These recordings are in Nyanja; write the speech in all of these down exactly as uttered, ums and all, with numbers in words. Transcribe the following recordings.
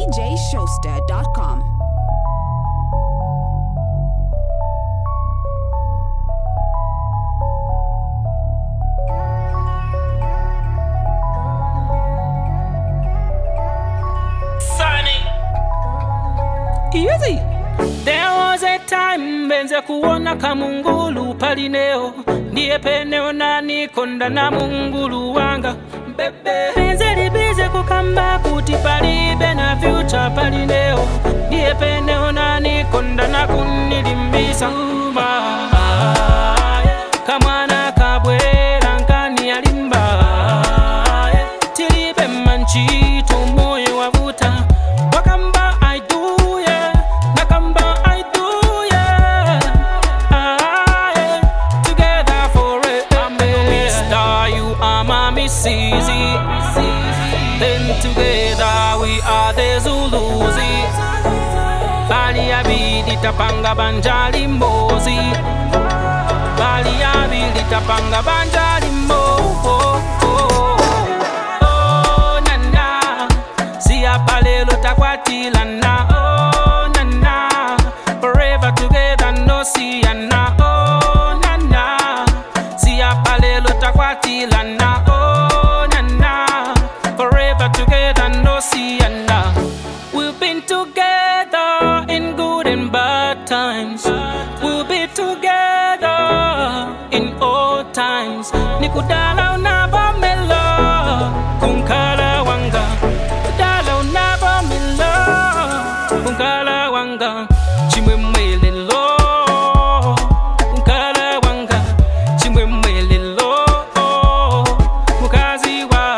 d j shoster dot com. Easy. There was a time benze kuona kamungulu palineo ndiye peneo nani konda na mungulu wanga bebe benze libize kukamba kuti palibe na future palineo ndiye peneo nani konda na kunilimbisa uma kamwana kabwera nkani alimba tilibe manchito moyo wavuta wakamba easy. Then together we are the Zulus. Bali abidi tapanga banjali mbozi. Bali abidi tapanga banjali mbozi. Oh nana, siya palelo takwatila na. Oh nana, forever together no siya na. Oh nana, siya palelo takwatila na. Together, no see and now. We've been together in good and bad times. We'll be together in all times. Nikudala unaba melo, kunkala wanga. Kudala unaba melo, kunkala wanga. Chimwe mwele lo, kunkala wanga. Chimwe mwele lo, mukazi wa.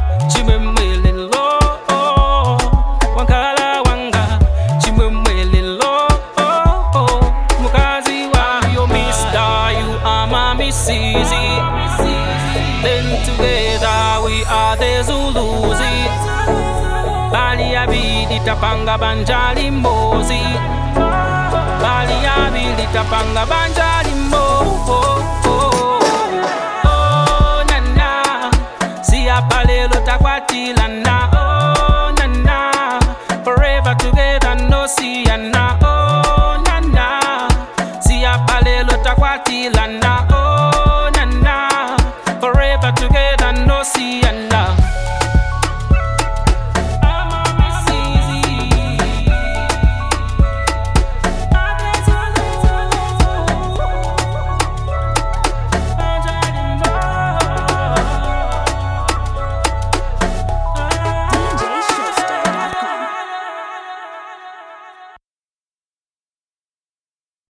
Easy. Then together we are the Zulus. Bali abidi tapanga banjali mbozi. Bali abidi tapanga banjali mbozi. Oh nana, siya palelo takwa